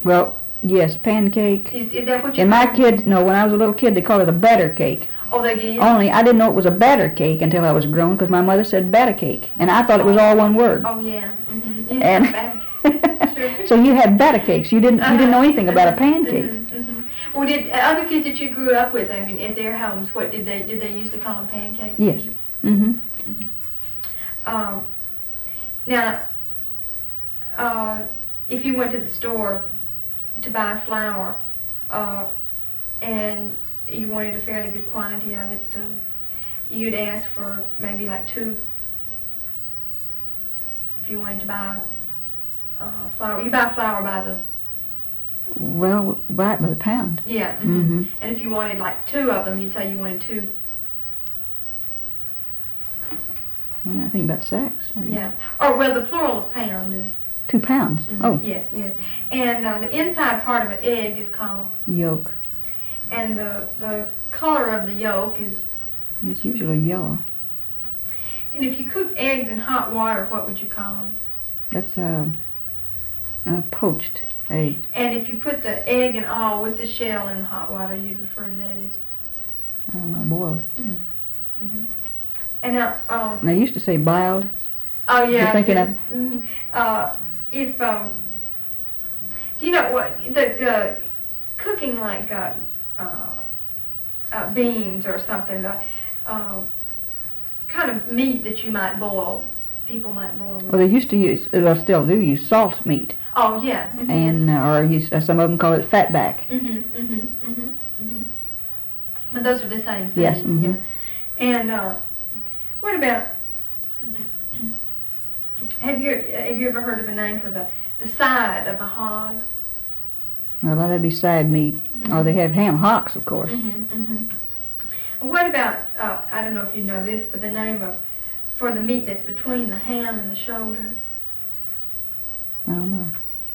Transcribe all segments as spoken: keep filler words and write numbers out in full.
Well, yes, pancake. Is, is that what you And my call it? kids, no, when I was a little kid, they called it a batter cake. Oh, they did? Only I didn't know it was a batter cake until I was grown, because my mother said batter cake, and I thought it was all one word. Oh, yeah. Mm-hmm. And Sure. so you had batter cakes. You didn't. You didn't know anything about a pancake. Mm-hmm, mm-hmm. Well, did uh, other kids that you grew up with, I mean, at their homes, what did they did they used to call them pancakes? Yes. Mm-hmm. Mm-hmm. Um, now, uh, if you went to the store to buy flour, uh, and you wanted a fairly good quantity of it, uh, you'd ask for maybe like two. If you wanted to buy uh, flour, you buy flour by the Well, right by the pound. yeah. Mm-hmm. Mm-hmm. And if you wanted like two of them, you'd say you wanted two. Well, I think about sacks. Yeah. Or well, the plural of pound is. Two pounds. Mm-hmm. Oh. Yes, yes. And uh, the inside part of an egg is called. Yolk. And the the color of the yolk is. It's usually yellow. And if you cook eggs in hot water, what would you call them? That's uh, uh, poached egg. And if you put the egg and all with the shell in the hot water, you'd refer to that as. I don't know, boiled. Mm-hmm. Mm-hmm. And now, um. And they used to say biled. Oh yeah. You're thinking of. Mm-hmm. Uh, if um. Do you know what the uh, cooking like uh, uh, uh, beans or something? The uh, kind of meat that you might boil. People might boil. With. Well, they used to use, well, still do use salt meat, Oh yeah. Mm-hmm. and uh, or use, uh, some of them call it fatback. Mhm. Mhm. Mhm. Mhm. But those are the same thing. Yes. Mm-hmm. Yeah. And uh, what about? Have you have you ever heard of a name for the the side of a hog? Well, that'd be side meat. Mm-hmm. Or they have ham hocks, of course. Mhm. Mhm. What about? Uh, I don't know if you know this, but the name of for the meat that's between the ham and the shoulder. I don't know.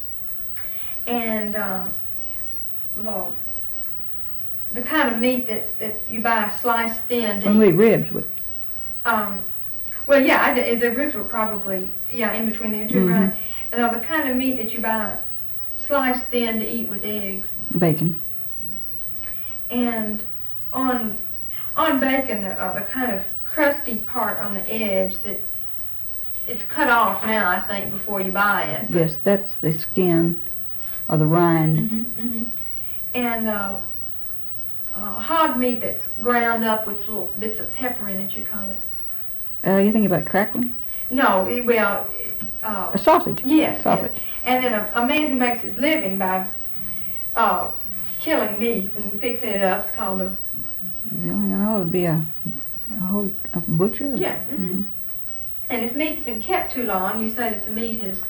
And um, the the kind of meat that, that you buy sliced thin. To Only ribs would. Um, well, yeah, I, the ribs were probably yeah in between there too, Mhm. right? And uh, the kind of meat that you buy sliced thin to eat with eggs. Bacon. And on on bacon, the, uh, the kind of crusty part on the edge that it's cut off now, I think, before you buy it. Yes, that's the skin or the rind. Mhm. Mhm. And uh, uh, hog meat that's ground up with little bits of pepper in it, you call it. Uh, you think about crackling? No, it- well, uh, A sausage. yes, Sausage. yes. And then a, a man who makes his living by uh, killing meat and fixing it up is called a The only I know would be a, a whole a butcher. yeah. Mm-hmm. And if meat's been kept too long, you say that the meat has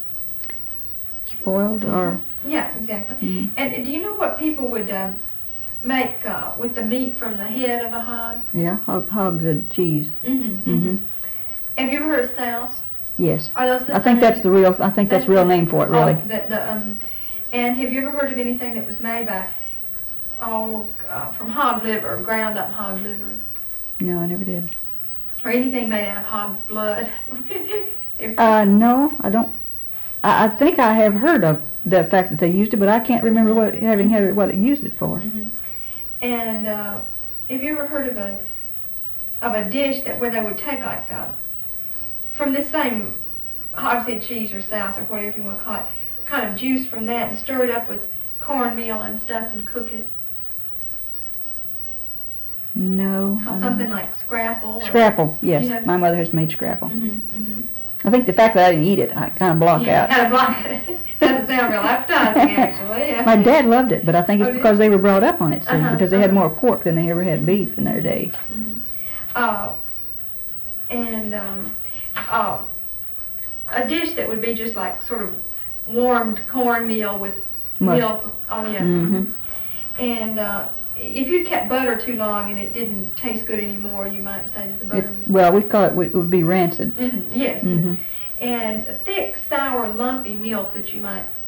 Spoiled or. yeah, exactly. Mhm. And do you know what people would um, make uh, with the meat from the head of a hog? Yeah, hog, hogs and cheese. Mm-hmm. Mm-hmm. Have you ever heard of souse? Yes. Are those the I think same? that's the real. I think that's the real name for it, really. Oh, the, the, um, and have you ever heard of anything that was made by, oh, uh, from hog liver, ground up hog liver, No, I never did. or anything made out of hog blood? If- Uh, no, I don't. I, I think I have heard of the fact that they used it, but I can't remember what having had it, what it used it for. Mhm. And uh, have you ever heard of a of a dish that where they would take like uh, from this same hogshead cheese or sauce or whatever you want to call it, kind of juice from that and stir it up with cornmeal and stuff and cook it? No. I Or don't something know. like scrapple. Or, Scrapple. Yes, You have- my mother has made scrapple. Mhm. Mhm. I think the fact that I didn't eat it, I kind of block Yeah, out. kind of like doesn't sound real appetizing actually. Yeah. My dad loved it, but I think it's Oh, did because they were brought up on it, see, Uh-huh, because they had uh-huh. more pork than they ever had beef in their day. Mhm. Uh, and um, uh, a dish that would be just like sort of warmed cornmeal with Mush. milk. Oh yeah. Mm-hmm. And uh, if you kept butter too long and it didn't taste good anymore, you might say that the butter It, was. well, we call it, it would be rancid. Mhm, yes. Mm-hmm. And thick, sour, lumpy milk that you might